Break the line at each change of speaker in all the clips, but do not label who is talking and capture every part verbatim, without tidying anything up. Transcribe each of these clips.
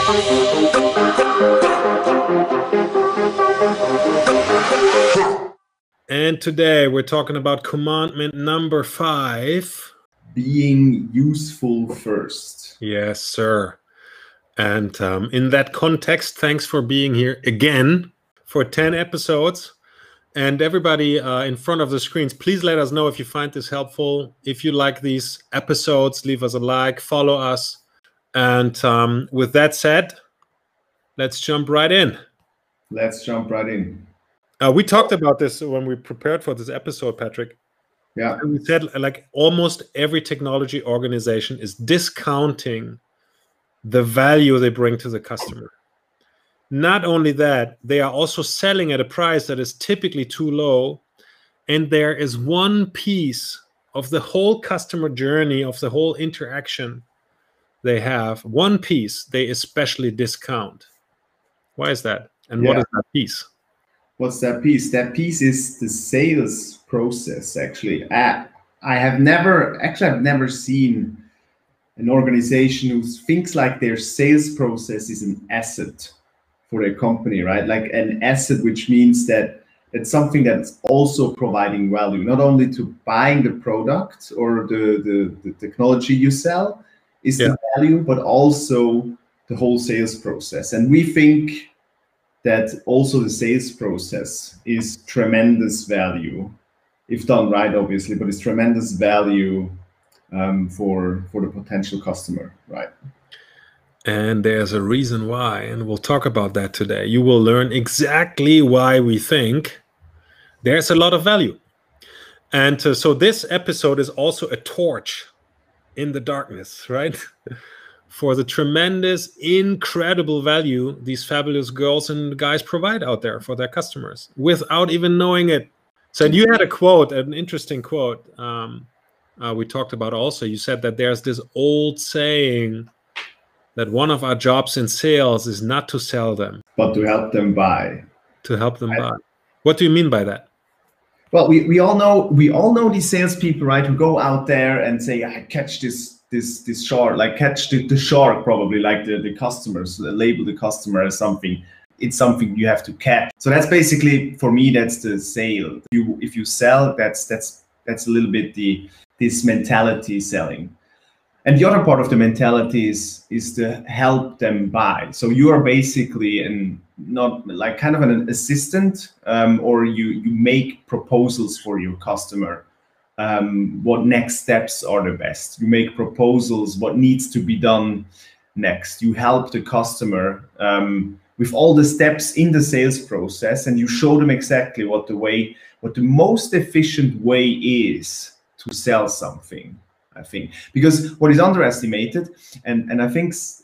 And today we're talking about commandment number five.
Being useful first.
Yes, sir. And um, in that context, thanks for being here again for ten episodes. And everybody uh, in front of the screens, please let us know if you find this helpful. If you like these episodes, leave us a like, follow us. And um, with that said, let's jump right in.
Let's jump right in.
Uh, we talked about this when we prepared for this episode, Patrick.
Yeah.
And we said like almost every technology organization is discounting the value they bring to the customer. Not only that, they are also selling at a price that is typically too low. And there is one piece of the whole customer journey, of the whole interaction they have, one piece they especially discount. Why is that? And what
Yeah.
is that piece?
What's that piece? That piece is the sales process, actually. I, I have never, actually, I've never seen an organization who thinks like their sales process is an asset for their company, right? Like an asset, which means that it's something that's also providing value, not only to buying the product or the, the, the technology you sell is
Yeah.
the value, but also the whole sales process. And we think that also the sales process is tremendous value, if done right, obviously, but it's tremendous value um, for, for the potential customer, right?
And there's a reason why, and we'll talk about that today. You will learn exactly why we think there's a lot of value. And uh, so this episode is also a torch in the darkness, right? For the tremendous, incredible value these fabulous girls and guys provide out there for their customers without even knowing it. So you had a quote, an interesting quote um, uh, we talked about also. You said that there's this old saying that one of our jobs in sales is not to sell them,
But to help them buy.
to help them
I-
buy. What do you mean by that?
Well, we, we all know we all know these salespeople, right? Who go out there and say, "I catch this this this shark, like catch the, the shark, probably like the the customers, label the customer as something. It's something you have to catch." So that's basically, for me, that's the sale. You if you sell, that's that's that's a little bit the this mentality selling. And the other part of the mentality is is to help them buy. So you are basically an not like kind of an assistant, um, or you you make proposals for your customer. Um, what next steps are the best? You make proposals. What needs to be done next? You help the customer um, with all the steps in the sales process, and you show them exactly what the way, what the most efficient way is to sell something. I think, because what is underestimated, and, and I think s-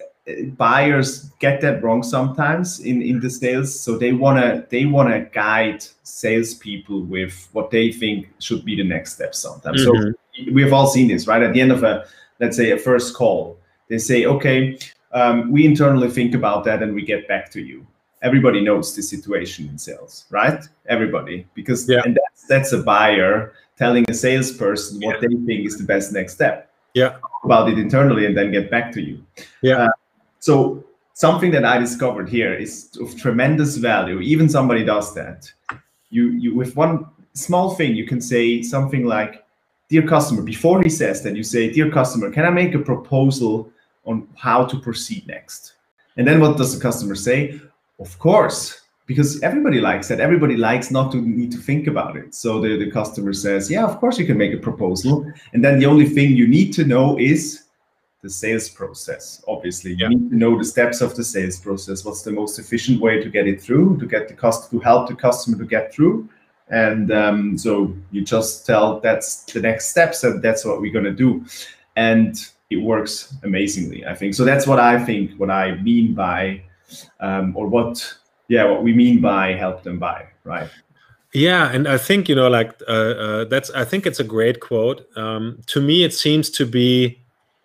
buyers get that wrong sometimes in, in the sales. So they wanna they wanna guide salespeople with what they think should be the next step sometimes.
Mhm.
So we've all seen this, right? At the end of a, let's say, a first call, they say, "Okay, um, we internally think about that and we get back to you." Everybody knows the situation in sales, right? Everybody, because
Yeah.
and that's that's a buyer telling a salesperson what they think is the best next step.
Yeah.
Talk about it internally and then get back to you.
Yeah.
Uh, so something that I discovered here is of tremendous value. Even somebody does that. You you with one small thing, you can say something like, "Dear customer," before he says that, you say, "Dear customer, can I make a proposal on how to proceed next?" And then what does the customer say? "Of course." Because everybody likes that. Everybody likes not to need to think about it. So the, the customer says, "Yeah, of course you can make a proposal." And then the only thing you need to know is the sales process. Obviously, you
Yeah.
need to know the steps of the sales process. What's the most efficient way to get it through, to get the cost, to help the customer to get through. And um, so you just tell that's the next steps, and that's what we're gonna do. And it works amazingly, I think. So that's what I think, what I mean by, um, or what, yeah, what we mean by help them buy, right?
Yeah, and I think, you know, like uh, uh, that's. I think it's a great quote. Um, to me, it seems to be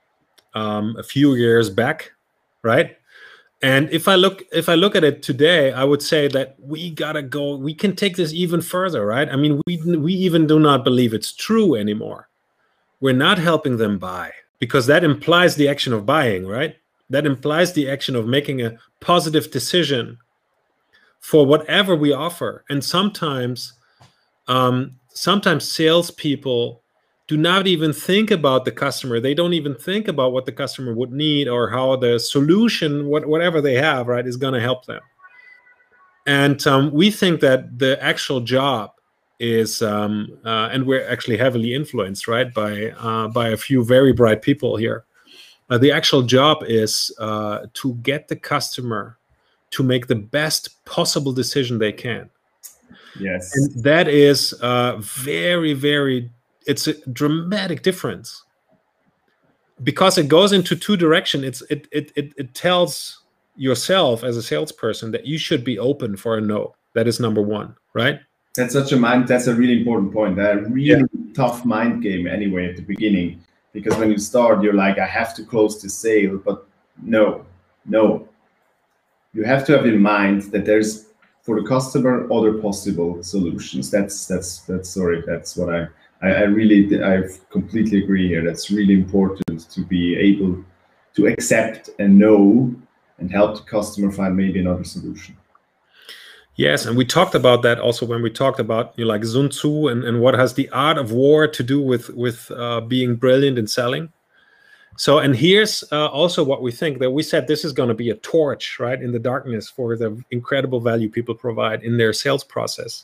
um, a few years back, right? And if I look, if I look at it today, I would say that we gotta go. We can take this even further, right? I mean, we we even do not believe it's true anymore. We're not helping them buy because that implies the action of buying, right? That implies the action of making a positive decision for whatever we offer. And sometimes, um, sometimes salespeople do not even think about the customer. They don't even think about what the customer would need or how the solution, what, whatever they have, right, is going to help them. And um, we think that the actual job is, um, uh, and we're actually heavily influenced, right, by uh, by a few very bright people here. Uh, the actual job is uh, to get the customer to make the best possible decision they can.
Yes.
And that is uh, very, very, it's a dramatic difference. Because it goes into two directions. It's it it it it tells yourself as a salesperson that you should be open for a no. That is number one, right?
That's such a mind. That's a really important point. A really yeah. tough mind game anyway at the beginning, because when you start, you're like, I have to close the sale, but no, no. You have to have in mind that there's for the customer other possible solutions. That's that's that's sorry. That's what I. I really, I completely agree here. That's really important to be able to accept and know and help the customer find maybe another solution.
Yes, and we talked about that also when we talked about, you know, like Sun Tzu and, and what has the art of war to do with, with uh, being brilliant in selling. So, and here's uh, also what we think, that we said this is going to be a torch, right, in the darkness for the incredible value people provide in their sales process.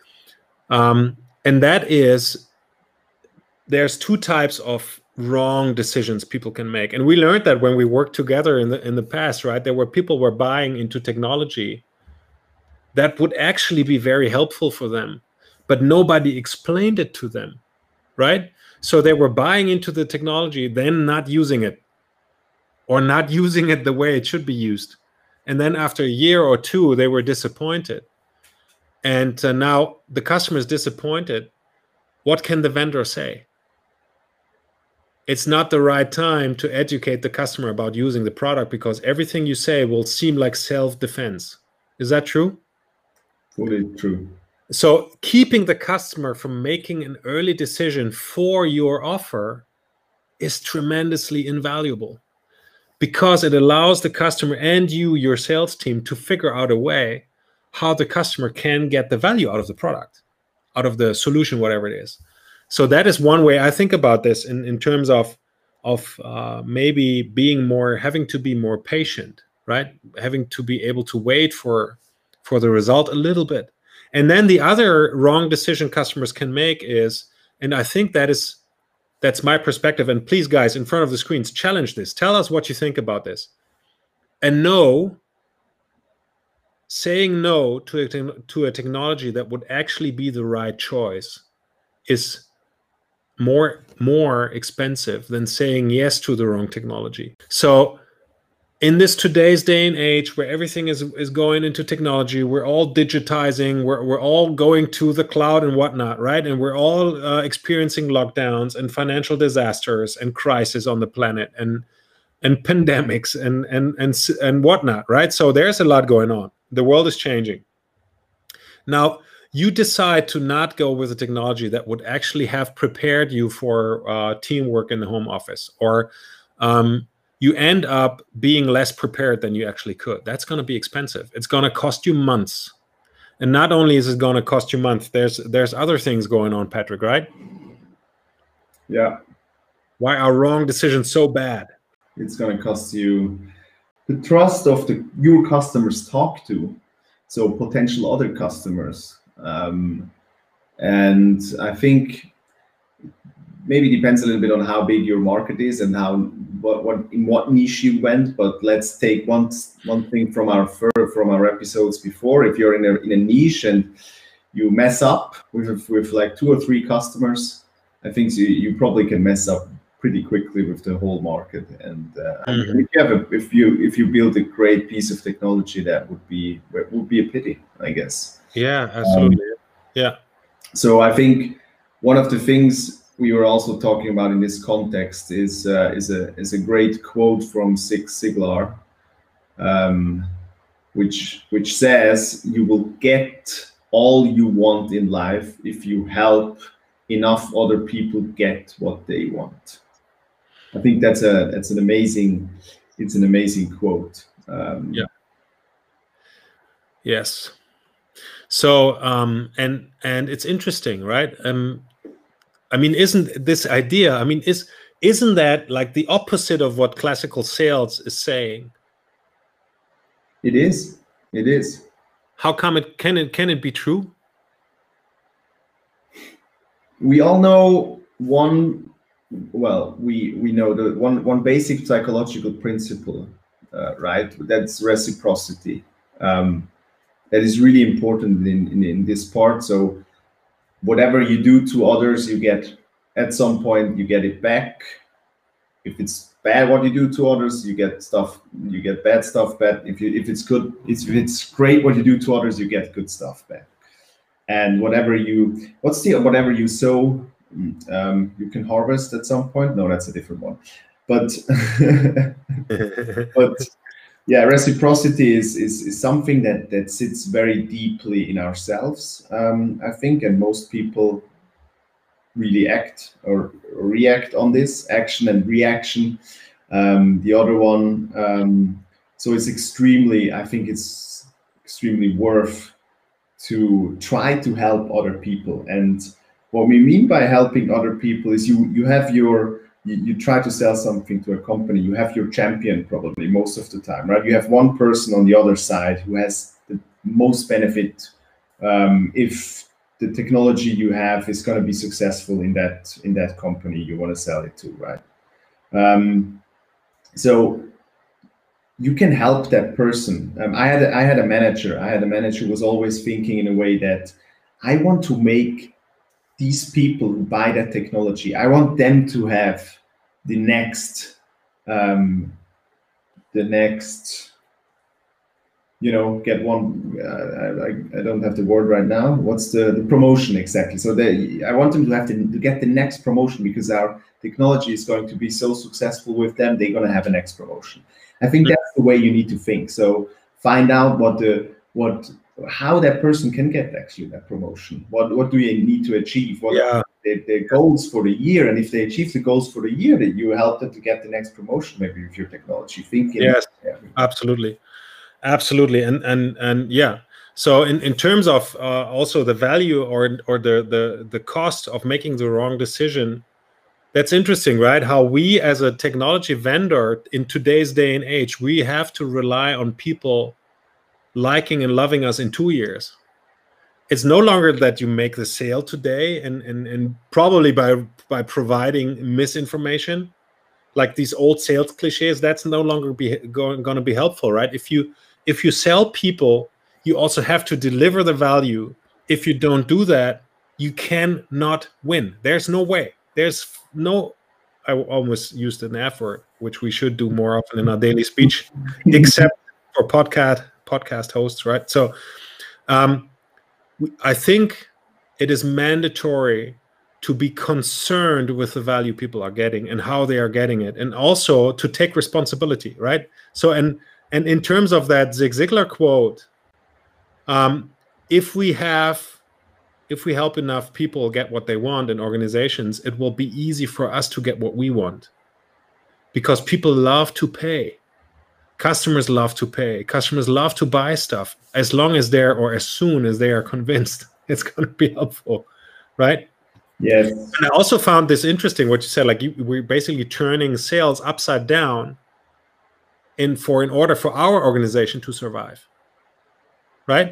Um, and that is, there's two types of wrong decisions people can make. And we learned that when we worked together in the in the past, right? There were people were buying into technology that would actually be very helpful for them, but nobody explained it to them, right? So they were buying into the technology, then not using it, or not using it the way it should be used. And then after a year or two, they were disappointed. And uh, now the customer is disappointed. What can the vendor say? It's not the right time to educate the customer about using the product, because everything you say will seem like self-defense. Is that true?
Fully true.
So keeping the customer from making an early decision for your offer is tremendously invaluable, because it allows the customer and you, your sales team, to figure out a way how the customer can get the value out of the product, out of the solution, whatever it is. So that is one way I think about this in, in terms of, of uh, maybe being more, having to be more patient, right? Having to be able to wait for, for the result a little bit. And then the other wrong decision customers can make is, and I think that is, that's my perspective, and please guys, in front of the screens, challenge this. Tell us what you think about this. And no, saying no to a, to a technology that would actually be the right choice is more more expensive than saying yes to the wrong technology. So in this today's day and age where everything is is going into technology, we're all digitizing, we're, we're all going to the cloud and whatnot, right? And we're all uh, experiencing lockdowns and financial disasters and crises on the planet and and pandemics and and and and whatnot, right? So there's a lot going on. The world is changing. Now, you decide to not go with a technology that would actually have prepared you for uh, teamwork in the home office, or um, you end up being less prepared than you actually could. That's going to be expensive. It's going to cost you months. And not only is it going to cost you months, there's there's other things going on, Patrick, right?
Yeah.
Why are wrong decisions so bad?
It's going to cost you the trust of the your customers talk to, so potential other customers. Um, and I think maybe depends a little bit on how big your market is and how what, what in what niche you went. But let's take one one thing from our from our episodes before. If you're in a in a niche and you mess up with with like two or three customers, I think you, you probably can mess up pretty quickly with the whole market. And uh, mm-hmm. if you have a, if you if you build a great piece of technology, that would be would be a pity, I guess.
Yeah, absolutely. Um, yeah.
So I think one of the things we were also talking about in this context is uh, is a is a great quote from Zig Ziglar, um, which which says, "You will get all you want in life if you help enough other people get what they want." I think that's a that's an amazing it's an amazing quote. Um,
yeah. Yes. So um, and and it's interesting, right? Um, I mean, isn't this idea? I mean, is isn't that like the opposite of what classical sales is saying?
It is. It is.
How come it can it can it be true?
We all know one. Well, we we know the one one basic psychological principle, uh, right? That's reciprocity. Um, that is really important in, in in this part. So whatever you do to others, you get at some point you get it back. If it's bad what you do to others, you get stuff. You get bad stuff back. If you if it's good, it's, if it's great what you do to others, you get good stuff back. And whatever you, what's the whatever you sow, um, you can harvest at some point. No, that's a different one. But but yeah, reciprocity is, is is something that that sits very deeply in ourselves, um, I think, and most people really act or react on this action and reaction. Um, the other one, um, so it's extremely, I think it's extremely worth to try to help other people. And what we mean by helping other people is you you have your you, you try to sell something to a company, you have your champion probably most of the time, right? You have one person on the other side who has the most benefit um, if the technology you have is going to be successful in that in that company you want to sell it to, right? Um, so you can help that person. Um, I had a, I had a manager. I had a manager who was always thinking in a way that I want to make these people who buy that technology, I want them to have the next, um, the next, you know, get one. Uh, I, I don't have the word right now. What's the, the promotion exactly? So they, I want them to have to, to get the next promotion because our technology is going to be so successful with them. They're going to have a next promotion. I think that's the way you need to think. So find out what the what how that person can get actually that promotion. What what do you need to achieve? What
Yeah.
are their, their goals for the year? And if they achieve the goals for the year, that you help them to get the next promotion, maybe with your technology thinking.
Yes,
yeah.
absolutely, absolutely, and and and yeah. So in, in terms of uh, also the value or or the the the cost of making the wrong decision. That's interesting, right? How we as a technology vendor in today's day and age, we have to rely on people liking and loving us in two years. It's no longer that you make the sale today and, and, and probably by, by providing misinformation, like these old sales cliches, that's no longer be going, going to be helpful, right? If you, if you sell people, you also have to deliver the value. If you don't do that, you cannot win. There's no way. There's no, I almost used an F word, which we should do more often in our daily speech, except for podcast podcast hosts, right? So um, I think it is mandatory to be concerned with the value people are getting and how they are getting it, and also to take responsibility, right? So, and and in terms of that Zig Ziglar quote, um, if we have If we help enough people get what they want in organizations, it will be easy for us to get what we want. Because people love to pay. Customers love to pay. Customers love to buy stuff as long as they're, or as soon as they are convinced it's going to be helpful, right?
Yes.
And I also found this interesting, what you said, like you, we're basically turning sales upside down in for in order for our organization to survive, right?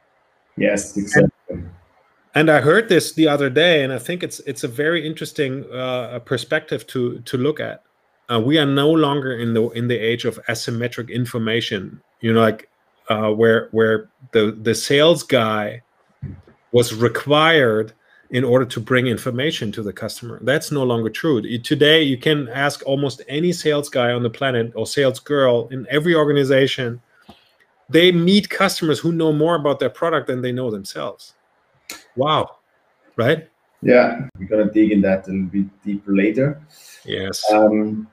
Yes, exactly.
And, And I heard this the other day, and I think it's it's a very interesting uh, perspective to to look at. Uh, we are no longer in the in the age of asymmetric information. You know, like uh, where where the the sales guy was required in order to bring information to the customer. That's no longer true. Today, you can ask almost any sales guy on the planet or sales girl in every organization. They meet customers who know more about their product than they know themselves. Wow, right?
Yeah, we're gonna dig in that a little bit deeper later.
Yes.
Um,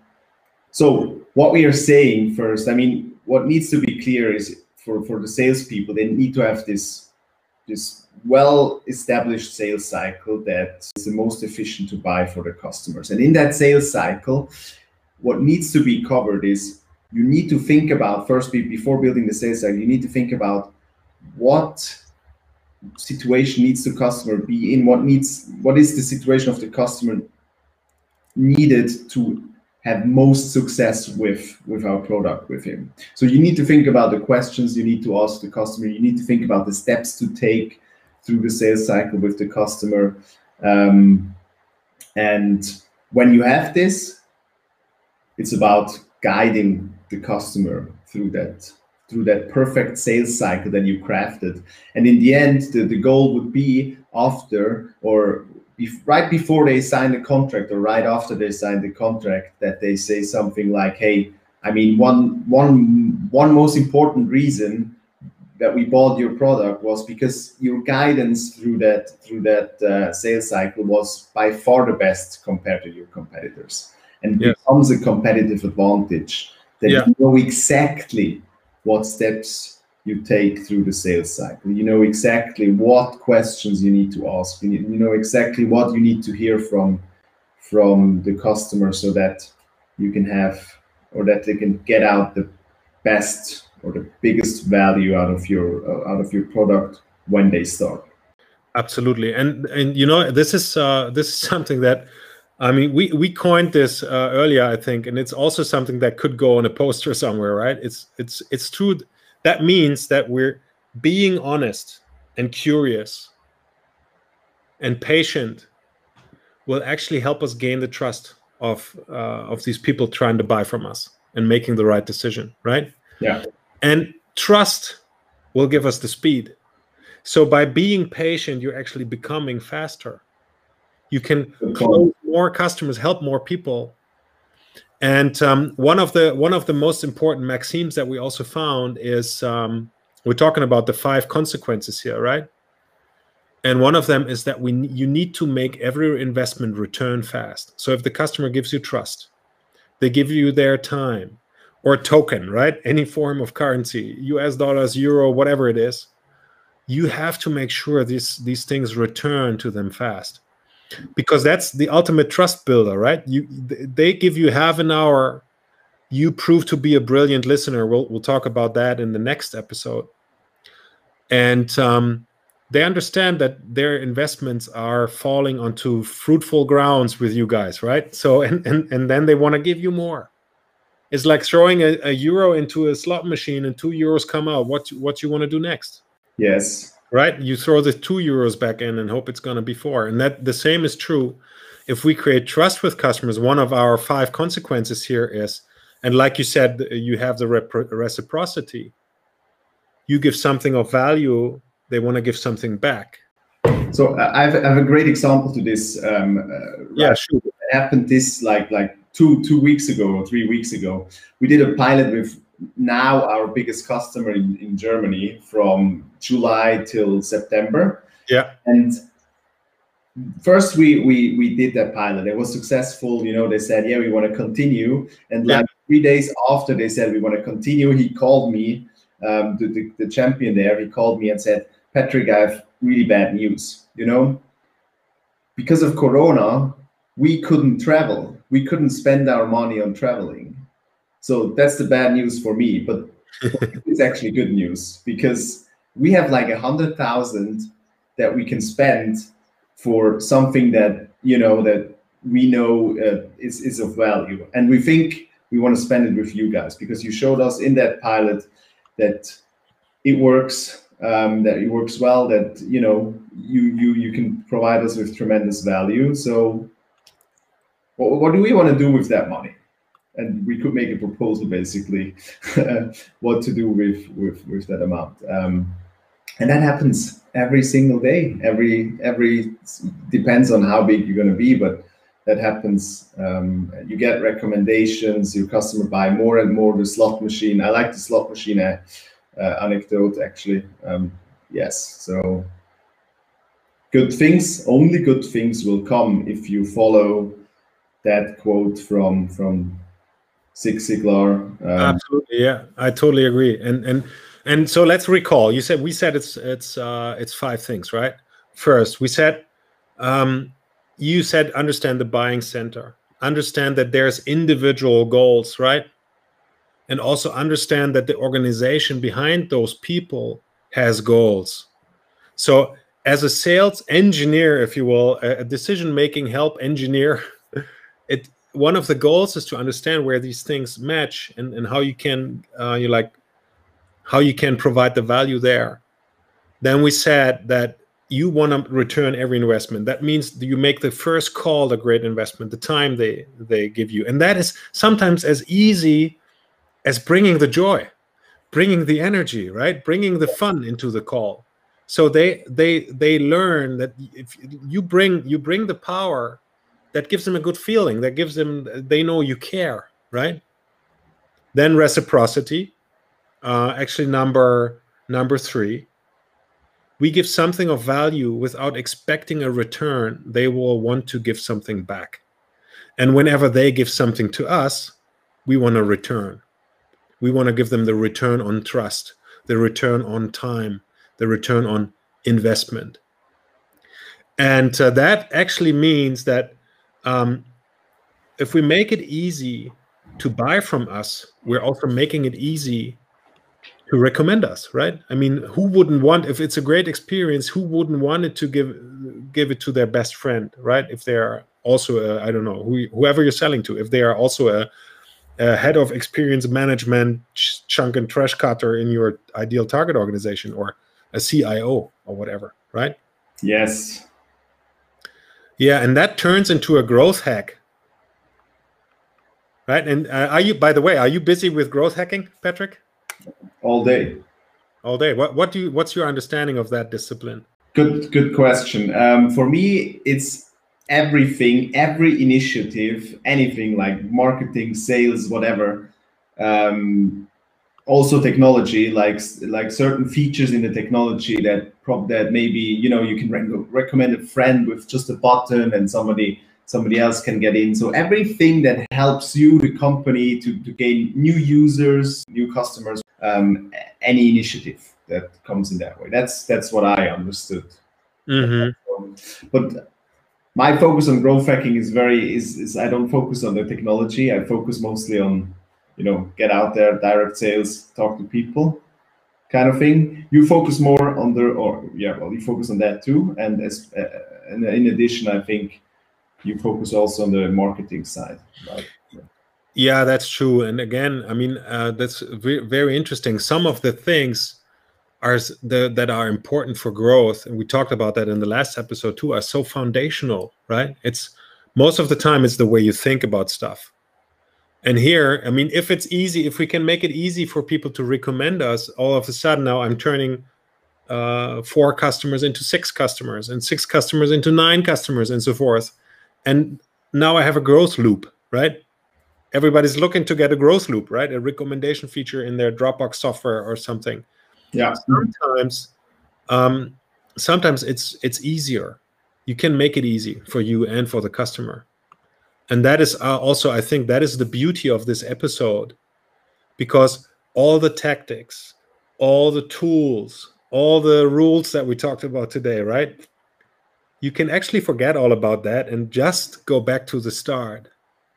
so what we are saying first, I mean, what needs to be clear is for, for the salespeople, they need to have this, this well-established sales cycle that is the most efficient to buy for the customers. And in that sales cycle, what needs to be covered is you need to think about first, before building the sales cycle, you need to think about what situation needs the customer be in, what needs, what is the situation of the customer needed to have most success with with our product with him. So you need to think about the questions you need to ask the customer. You need to think about the steps to take through the sales cycle with the customer. Um, and when you have this, it's about guiding the customer through that through that perfect sales cycle that you crafted. And in the end, the, the goal would be after, or if, right before they sign the contract, or right after they sign the contract, that they say something like, hey, I mean, one one one most important reason that we bought your product was because your guidance through that through that uh, sales cycle was by far the best compared to your competitors, and
Yeah.
becomes a competitive advantage that
Yeah.
you know exactly what steps you take through the sales cycle. You know exactly what questions you need to ask. You, you know exactly what you need to hear from from the customer, so that you can have, or that they can get out the best or the biggest value out of your uh, out of your product when they start.
Absolutely. And and you know, this is uh, this is something that, I mean, we we coined this uh, earlier, I think, and it's also something that could go on a poster somewhere, right? It's it's it's true. That means that we're being honest and curious and patient will actually help us gain the trust of uh, of these people trying to buy from us and making the right decision, right?
Yeah.
And trust will give us the speed. So by being patient, you're actually becoming faster. You can close more customers, help more people. And um, one of the one of the most important maxims that we also found is, um, we're talking about the five consequences here, right? And one of them is that we you need to make every investment return fast. So if the customer gives you trust, they give you their time or token, right? Any form of currency, U S dollars, euro, whatever it is, you have to make sure these these things return to them fast, because that's the ultimate trust builder, right? You they give you half an hour, you prove to be a brilliant listener. We'll we'll talk about that in the next episode. And um, they understand that their investments are falling onto fruitful grounds with you guys, right? So and and and then they want to give you more. It's like throwing a, a euro into a slot machine and two euros come out. What what you want to do next?
Yes.
Right? You throw the two euros back in and hope it's going to be four. And that the same is true if we create trust with customers. One of our five consequences here is, and like you said, you have the reciprocity. You give something of value, they want to give something back.
So uh, I, have, I have a great example to this. Um, uh,
yeah, sure.
It happened this like like two two weeks ago or three weeks ago. We did a pilot with now our biggest customer in, in Germany from July till September.
Yeah.
And first we we we did that pilot. It was successful. You know, they said, yeah, we want to continue. And like yeah. three days after they said we want to continue, he called me, um, the, the the champion there. He called me and said, Patrick, I have really bad news. You know, because of Corona, we couldn't travel. We couldn't spend our money on traveling. So that's the bad news for me, but it's actually good news, because we have like a hundred thousand that we can spend for something that, you know, that we know uh, is, is of value. And we think we want to spend it with you guys, because you showed us in that pilot that it works, um, that it works well, that, you know, you, you, you can provide us with tremendous value. So what, what do we want to do with that money? And we could make a proposal, basically, what to do with with with that amount. Um, and that happens every single day. Every every depends on how big you're going to be, but that happens. Um, you get recommendations. Your customer buy more and more the slot machine. I like the slot machine uh, uh, anecdote, actually. Um, yes, so good things. Only good things will come if you follow that quote from from. Zig Ziglar. Um,
Absolutely, yeah, I totally agree. And and and so let's recall. You said we said it's it's uh, it's five things, right? First, we said um, you said understand the buying center, understand that there's individual goals, right? and also understand that the organization behind those people has goals. So as a sales engineer, if you will, a decision-making help engineer, it one of the goals is to understand where these things match and, and how you can uh, you like how you can provide the value there. Then we said that you want to return every investment. That means you make the first call a great investment, the time they they give you, and that is sometimes as easy as bringing the joy, bringing the energy, right? Bringing the fun into the call. So they they they learn that if you bring you bring the power, that gives them a good feeling. That gives them, they know you care, right? Then reciprocity. Uh, actually, number number three. We give something of value without expecting a return. They will want to give something back. And whenever they give something to us, we want to return. We want to give them the return on trust, the return on time, the return on investment. And uh, that actually means that um, if we make it easy to buy from us, we're also making it easy to recommend us, right? I mean, who wouldn't want, if it's a great experience, who wouldn't want it to give give it to their best friend, right? If they are also, a, I don't know, who, whoever you're selling to, if they are also a, a head of experience management, ch chunk and trash cutter in your ideal target organization, or a C I O or whatever, right?
Yes.
Yeah, and that turns into a growth hack, right? And uh, are you, by the way, are you busy with growth hacking, Patrick?
All day.
All day. What what do you what's your understanding of that discipline?
Good good question. Um, for me, it's everything, every initiative, anything like marketing, sales, whatever. Um, also technology, like like certain features in the technology that prob that maybe you know you can re recommend a friend with just a button and somebody somebody else can get in. So everything that helps you, the company, to, to gain new users, new customers, um, any initiative that comes in that way. That's that's what I understood.
Mm-hmm.
But my focus on growth hacking is very is, is I don't focus on the technology. I focus mostly on, you know, get out there, direct sales, talk to people, kind of thing. You focus more on the, or yeah, well, you focus on that too. And as uh, and in addition, I think you focus also on the marketing side, right?
Yeah, that's true. And again, I mean, uh, that's very, very interesting. Some of the things are the, that are important for growth, and we talked about that in the last episode too, are so foundational, right? It's most of the time it's the way you think about stuff. And here, I mean, if it's easy, if we can make it easy for people to recommend us, all of a sudden now I'm turning uh, four customers into six customers, and six customers into nine customers, and so forth. And now I have a growth loop, right? Everybody's looking to get a growth loop, right? A recommendation feature in their Dropbox software or something.
Yeah.
Sometimes, um, sometimes it's it's easier. You can make it easy for you and for the customer. And that is uh, also, I think, that is the beauty of this episode, because all the tactics, all the tools, all the rules that we talked about today, right? You can actually forget all about that and just go back to the start,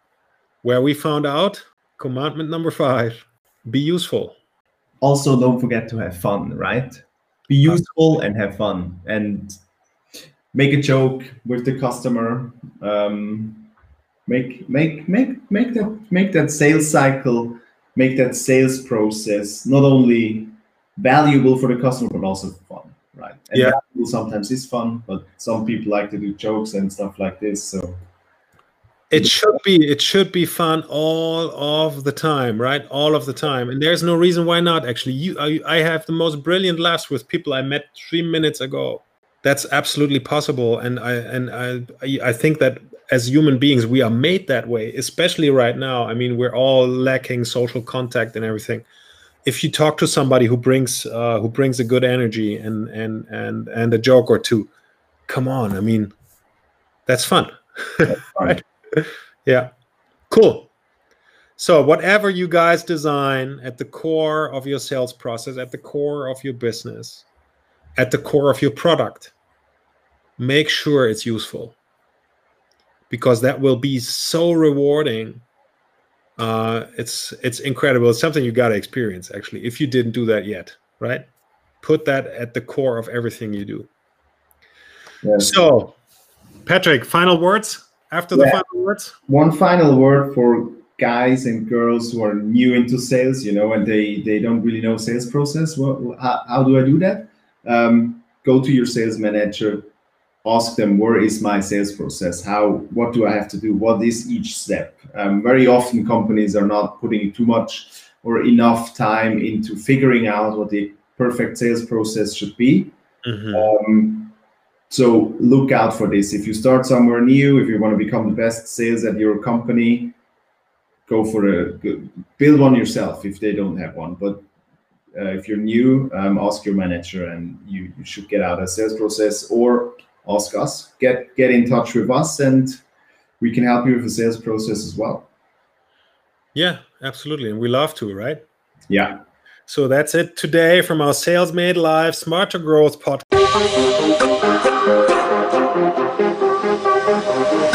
where we found out commandment number five, be useful.
Also, don't forget to have fun, right? Be useful and have fun, and make a joke with the customer. Um, make make make make that make that sales cycle, make that sales process not only valuable for the customer but also fun, right? And
yeah,
valuable sometimes is fun, but some people like to do jokes and stuff like this. So
it should be it should be fun all of the time, right? All of the time, and there's no reason why not. Actually, you I, I have the most brilliant laughs with people I met three minutes ago. That's absolutely possible, and I and I I think that as human beings we are made that way, especially right now. I mean, we're all lacking social contact and everything. If you talk to somebody who brings uh, who brings a good energy and and and and a joke or two, come on, I mean, that's fun.
that's fun.
Right? Yeah, cool. So whatever you guys design at the core of your sales process, at the core of your business, at the core of your product, make sure it's useful, because that will be so rewarding Uh, it's it's incredible. It's something you got to experience, actually, if you didn't do that yet, right? Put that at the core of everything you do.
Yes.
So, Patrick, final words after
Yeah.
the final words?
One final word for guys and girls who are new into sales, you know, and they, they don't really know sales process. Well, how, how do I do that? Um, go to your sales manager, ask them, where is my sales process? How, what do I have to do? What is each step? Um, very often companies are not putting too much or enough time into figuring out what the perfect sales process should be.
Mm-hmm.
Um, so look out for this. If you start somewhere new, if you want to become the best sales at your company, go for a, build one yourself if they don't have one. But uh, if you're new, um, ask your manager, and you, you should get out a sales process, or ask us, get get in touch with us, and we can help you with the sales process as well.
Yeah, absolutely. And we love to, right?
Yeah.
So that's it today from our Sales Made Live Smarter Growth podcast.